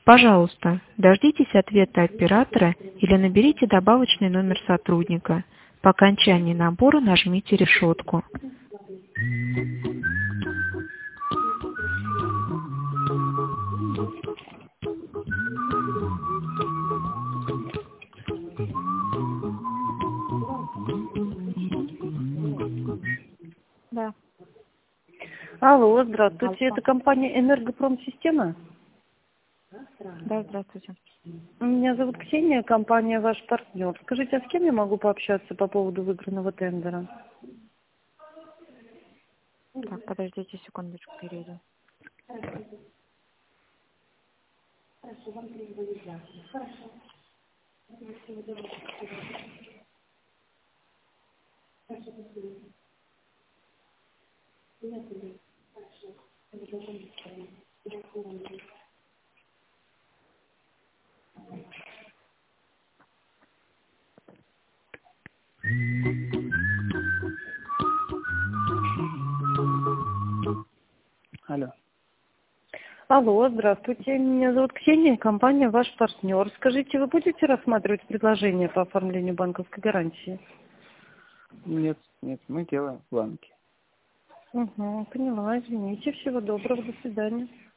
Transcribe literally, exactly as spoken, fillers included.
Пожалуйста, дождитесь ответа оператора или наберите добавочный номер сотрудника. По окончании набора нажмите решетку. Да. Алло, здравствуйте. Алло. Это компания «Энергопромсистема». Да, здравствуйте. Меня зовут Ксения, компания «Ваш партнер». Скажите, а с кем я могу пообщаться по поводу выигранного тендера? Так, подождите секундочку, перейду. Алло. Алло, здравствуйте. Меня зовут Ксения, компания «Ваш партнер». Скажите, вы будете рассматривать предложение по оформлению банковской гарантии? Нет, нет, мы делаем бланки. Угу, поняла, извините. Всего доброго, до свидания.